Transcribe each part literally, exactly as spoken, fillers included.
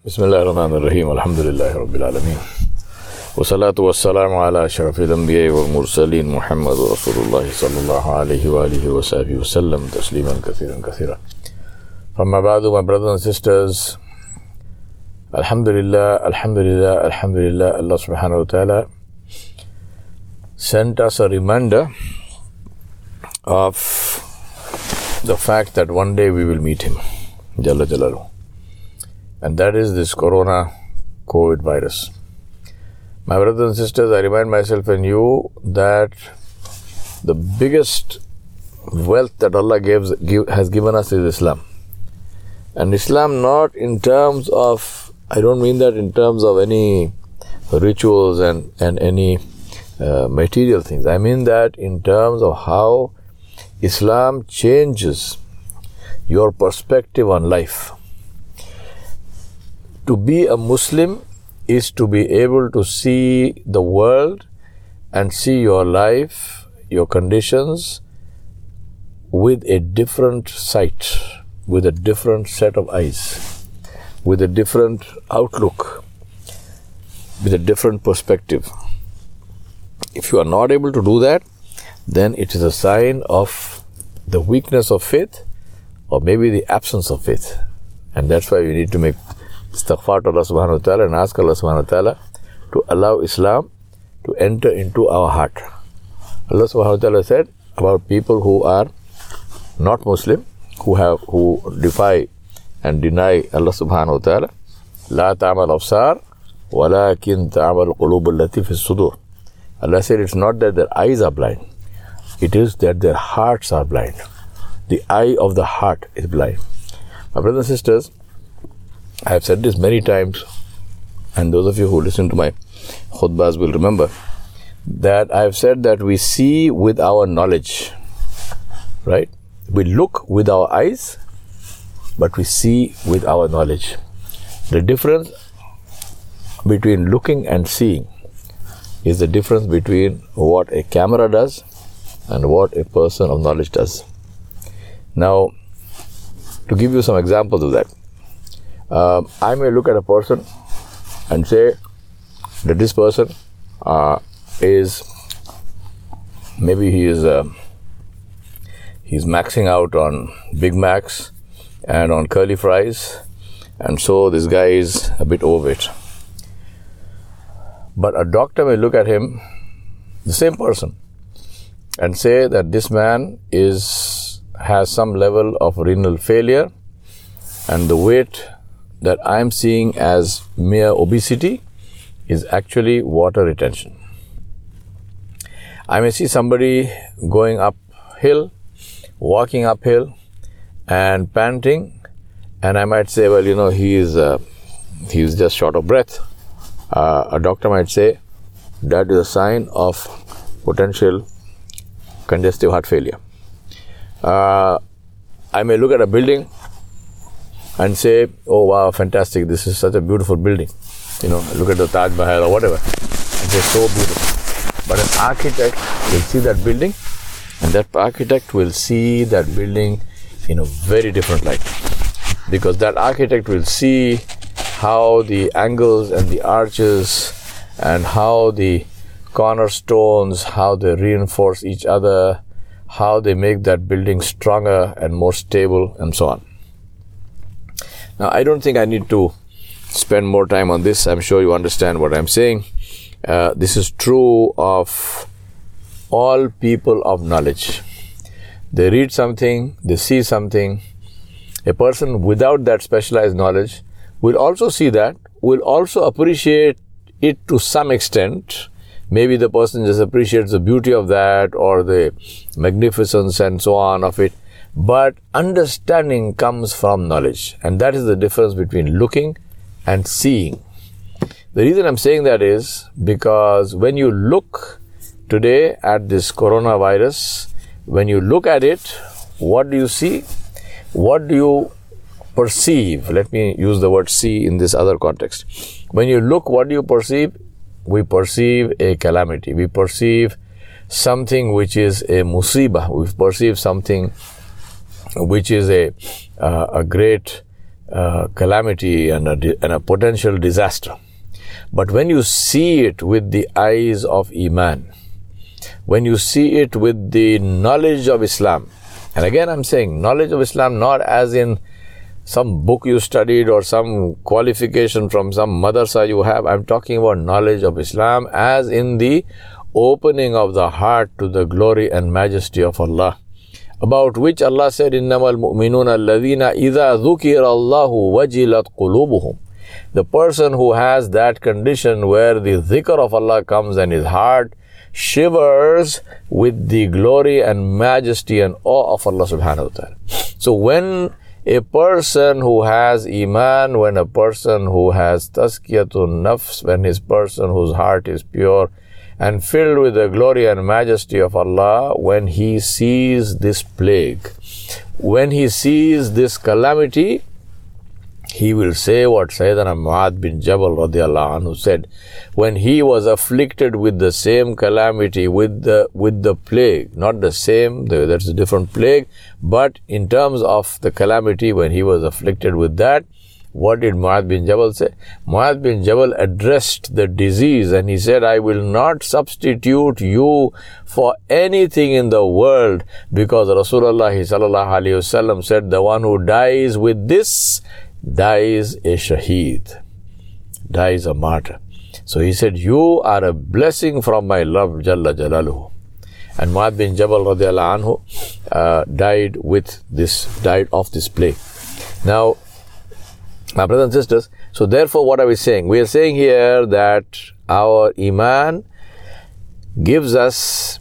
Bismillahirrahmanirrahim. Alhamdulillahi Rabbil Alameen. Wassalatu wassalamu ala ashrafil anbiya'i wal mursaleen Muhammad Rasulullah sallallahu alayhi wa alihi wa sahbihi wa sallam tasliman kathiran kathira. Amma ba'du, my brothers and sisters, Alhamdulillah, Alhamdulillah, Alhamdulillah, Allah subhanahu wa ta'ala sent us a reminder of the fact that one day we will meet Him, Jalla Jalaluhu. And that is this corona COVID virus. My brothers and sisters, I remind myself and you that the biggest wealth that Allah gives, give, has given us is Islam. And Islam not in terms of, I don't mean that in terms of any rituals and, and any uh, material things. I mean that in terms of how Islam changes your perspective on life. To be a Muslim is to be able to see the world and see your life, your conditions with a different sight, with a different set of eyes, with a different outlook, with a different perspective. If you are not able to do that, then it is a sign of the weakness of faith or maybe the absence of faith. And that's why you need to make istighfar to Allah subhanahu wa ta'ala and ask Allah subhanahu wa ta'ala to allow Islam to enter into our heart. Allah subhanahu wa ta'ala said about people who are not Muslim, who have who defy and deny Allah subhanahu wa ta'ala, La ta'amal absar walakin ta'amal qulub allati fi sudur. Allah said it's not that their eyes are blind, it is that their hearts are blind. The eye of the heart is blind. My brothers and sisters, I have said this many times, and those of you who listen to my khutbahs will remember that I have said that we see with our knowledge, right? We look with our eyes, but we see with our knowledge. The difference between looking and seeing is the difference between what a camera does and what a person of knowledge does. Now, to give you some examples of that, Uh, I may look at a person and say that this person uh, is, maybe he is uh, he's maxing out on Big Macs and on curly fries, and so this guy is a bit overweight. But a doctor may look at him, the same person, and say that this man is has some level of renal failure, and the weight that I'm seeing as mere obesity is actually water retention. I may see somebody going uphill, walking uphill and panting, and I might say, well, you know, he is uh, he is just short of breath. Uh, a doctor might say that is a sign of potential congestive heart failure. Uh, I may look at a building and say, oh wow, fantastic, this is such a beautiful building. You know, look at the Taj Mahal or whatever. And it's so beautiful. But an architect will see that building, and that architect will see that building in a very different light. Because that architect will see how the angles and the arches and how the cornerstones, how they reinforce each other, how they make that building stronger and more stable, and so on. Now, I don't think I need to spend more time on this. I'm sure you understand what I'm saying. Uh, this is true of all people of knowledge. They read something, they see something. A person without that specialized knowledge will also see that, will also appreciate it to some extent. Maybe the person just appreciates the beauty of that or the magnificence and so on of it. But understanding comes from knowledge, and that is the difference between looking and seeing. The reason I'm saying that is because when you look today at this coronavirus, when you look at it, what do you see? What do you perceive? Let me use the word see in this other context. When you look, what do you perceive? We perceive a calamity. We perceive something which is a musibah. We perceive something which is a uh, a great uh, calamity and a, di- and a potential disaster. But when you see it with the eyes of Iman, when you see it with the knowledge of Islam, and again I'm saying knowledge of Islam not as in some book you studied or some qualification from some madrasa you have. I'm talking about knowledge of Islam as in the opening of the heart to the glory and majesty of Allah, about which Allah said, إِنَّمَا الْمُؤْمِنُونَ الَّذِينَ إِذَا ذُكِرَ اللَّهُ وَجِلَتْ قُلُوبُهُم. The person who has that condition where the dhikr of Allah comes and his heart shivers with the glory and majesty and awe of Allah subhanahu wa ta'ala. So when a person who has Iman, when a person who has tazkiyatun nafs, when his person whose heart is pure and filled with the glory and majesty of Allah, when he sees this plague, when he sees this calamity, he will say what Sayyidina Mu'adh bin Jabal radiallahu anhu said when he was afflicted with the same calamity, with the with the plague, not the same, that's a different plague, but in terms of the calamity, when he was afflicted with that, what did Mu'adh bin Jabal say? Mu'adh bin Jabal addressed the disease and he said, I will not substitute you for anything in the world, because Rasulullah sallallahu alaihi wasallam said, the one who dies with this dies a shaheed, dies a martyr. So he said, you are a blessing from my love, Jalla Jalaluhu. And Mu'adh bin Jabal radiallahu anhu uh, died with this, died of this plague. Now, my brothers and sisters, so therefore what are we saying? We are saying here that our Iman gives us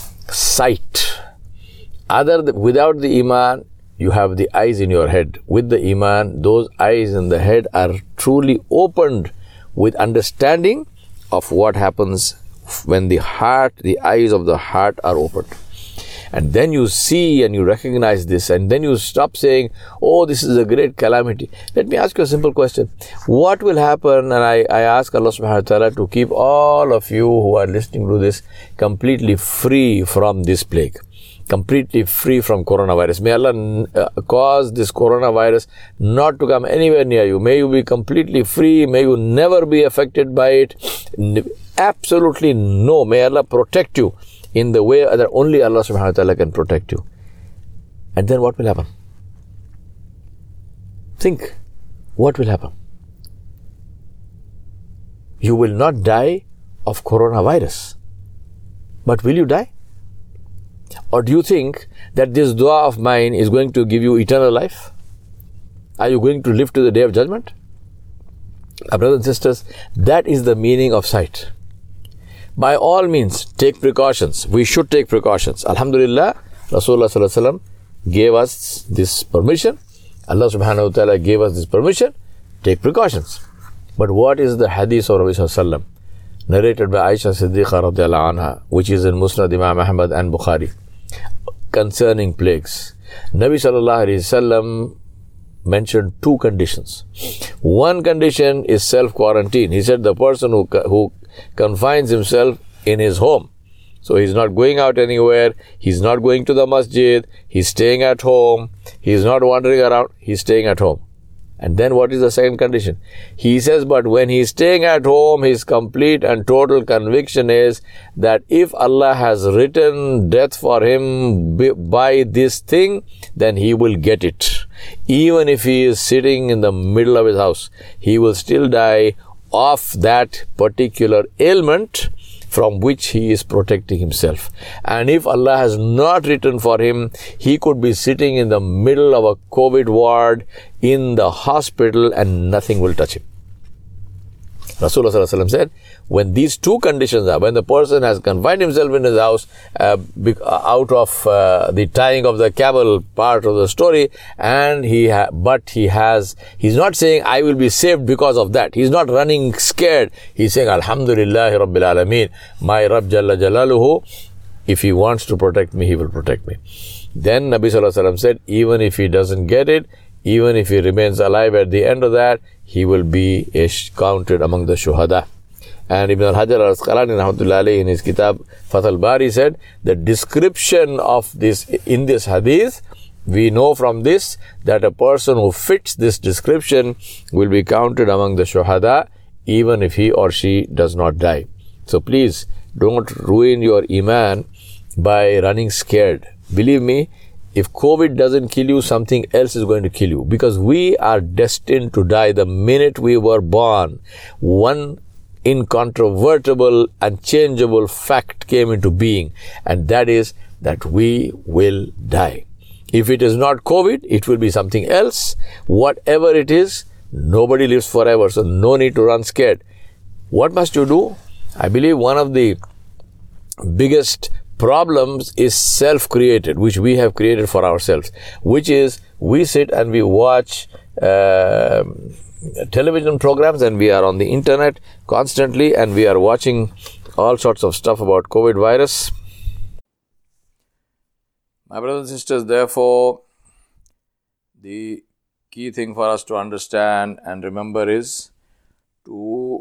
sight. Other th- without the Iman, you have the eyes in your head. With the Iman, those eyes in the head are truly opened with understanding of what happens when the heart, the eyes of the heart are opened. And then you see and you recognize this, and then you stop saying, oh, this is a great calamity. Let me ask you a simple question. What will happen, and I, I ask Allah subhanahu wa ta'ala to keep all of you who are listening to this completely free from this plague, completely free from coronavirus. May Allah uh, cause this coronavirus not to come anywhere near you. May you be completely free. May you never be affected by it. Absolutely no. May Allah protect you in the way that only Allah subhanahu wa ta'ala can protect you. And then what will happen? Think, what will happen? You will not die of coronavirus. But will you die? Or do you think that this dua of mine is going to give you eternal life? Are you going to live to the day of judgment? Our brothers and sisters, that is the meaning of sight. By all means, take precautions. We should take precautions. Alhamdulillah, Rasulullah sallallahu alaihi wasallam gave us this permission. Allah subhanahu wa ta'ala gave us this permission. Take precautions. But what is the hadith of Rasulullah sallallahu alaihi wasallam narrated by Aisha Siddiqa radiallahu anha, which is in Musnad Imam Ahmad and Bukhari, concerning plagues? Nabi sallallahu alaihi wasallam mentioned two conditions. One condition is self-quarantine. He said the person who who confines himself in his home. So he's not going out anywhere. He's not going to the masjid. He's staying at home. He's not wandering around. He's staying at home. And then what is the second condition? He says, but when he's staying at home, his complete and total conviction is that if Allah has written death for him by this thing, then he will get it. Even if he is sitting in the middle of his house, he will still die of that particular ailment from which he is protecting himself. And if Allah has not written for him, he could be sitting in the middle of a COVID ward in the hospital and nothing will touch him. Rasulullah sallallahu alaihi wasallam said, when these two conditions are, when the person has confined himself in his house uh, out of uh, the tying of the camel part of the story, and he ha- but he has, he's not saying I will be saved because of that. He's not running scared. He's saying Alhamdulillahi Rabbil Alameen, my Rabb Jalla Jalaluhu, if he wants to protect me, he will protect me. Then Nabi sallallahu alaihi wasallam said, even if he doesn't get it, even if he remains alive at the end of that, he will be counted among the shuhada. And Ibn al-Hajar al-Asqalani rahmatullahi alayhi in his kitab Fath al-Bari said, the description of this in this hadith We know from this that a person who fits this description will be counted among the shuhada, even if he or she does not die. So please don't ruin your iman by running scared. Believe me, if COVID doesn't kill you, something else is going to kill you, because we are destined to die the minute we were born. One incontrovertible, unchangeable fact came into being, and that is that we will die. If it is not COVID, it will be something else. Whatever it is, nobody lives forever, so no need to run scared. What must you do? I believe one of the biggest problems is self-created, which we have created for ourselves, which is we sit and we watch uh, television programs, and we are on the internet constantly, and we are watching all sorts of stuff about COVID virus. My brothers and sisters, therefore, the key thing for us to understand and remember is to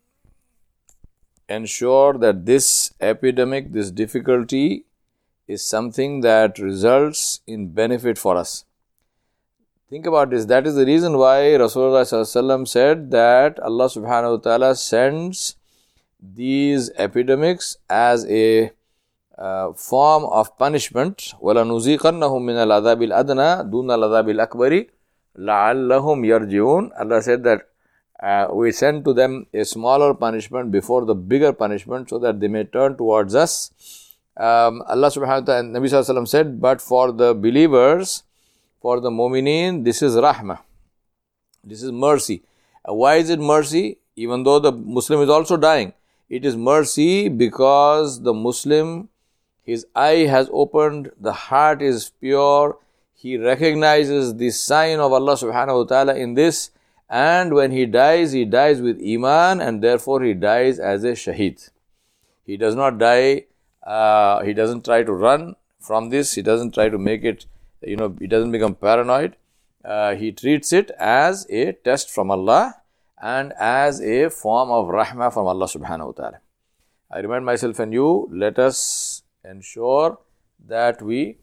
ensure that this epidemic, this difficulty, is something that results in benefit for us. Think about this. That is the reason why Rasulullah sallallahu alaihi wasallam said that Allah subhanahu wa ta'ala sends these epidemics as a uh, form of punishment. وَلَنُذِيقَنَّهُمْ مِنَ الْعَذَابِ الْأَدْنَى دُونَ الْعَذَابِ الْأَكْبَرِ لَعَلَّهُمْ يَرْجِعُونَ. Allah said that uh, we send to them a smaller punishment before the bigger punishment, so that they may turn towards us. Um, Allah subhanahu wa ta'ala, Nabi sallallahu alaihi wasallam said, but for the believers, for the mu'mineen, this is rahmah. This is mercy. Uh, why is it mercy? Even though the Muslim is also dying, it is mercy because the Muslim, his eye has opened, the heart is pure, he recognizes the sign of Allah subhanahu wa ta'ala in this, and when he dies, he dies with iman, and therefore he dies as a shaheed. He does not die, uh, he doesn't try to run from this, he doesn't try to make it, you know, he doesn't become paranoid. Uh, he treats it as a test from Allah and as a form of rahmah from Allah subhanahu wa ta'ala. I remind myself and you, let us ensure that we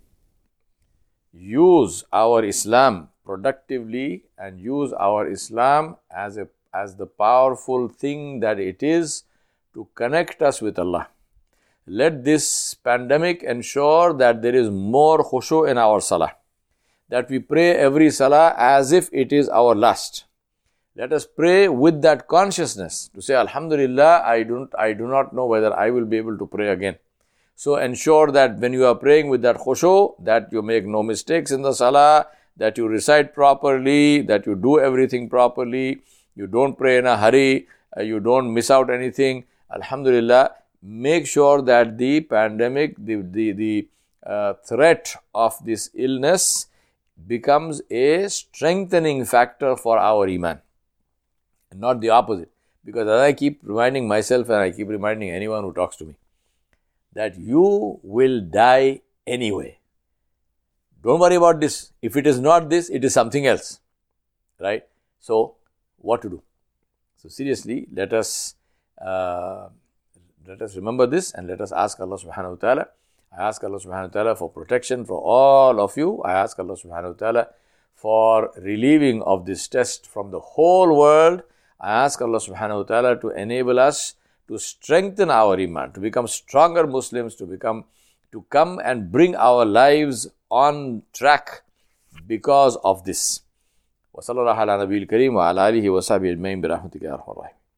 use our Islam productively and use our Islam as a as the powerful thing that it is to connect us with Allah. Let this pandemic ensure that there is more khushu in our salah, that we pray every salah as if it is our last. Let us pray with that consciousness to say, Alhamdulillah, I don't, I do not know whether I will be able to pray again. So ensure that when you are praying with that khushu, that you make no mistakes in the salah, that you recite properly, that you do everything properly, you don't pray in a hurry, uh, you don't miss out anything. Alhamdulillah, make sure that the pandemic, the, the, the uh, threat of this illness becomes a strengthening factor for our iman, and not the opposite. Because as I keep reminding myself and I keep reminding anyone who talks to me, that you will die anyway. Don't worry about this. If it is not this, it is something else. Right? So, what to do? So seriously, let us uh, let us remember this, and let us ask Allah subhanahu wa ta'ala. I ask Allah subhanahu wa ta'ala for protection for all of you. I ask Allah subhanahu wa ta'ala for relieving of this test from the whole world. I ask Allah subhanahu wa ta'ala to enable us to strengthen our iman, to become stronger Muslims, to become, to come and bring our lives on track because of this. Wa sallallahu ala nabiyil kareem wa ala alihi wa sahbihi ajma'in bi rahmatika ya arhamar rahimin.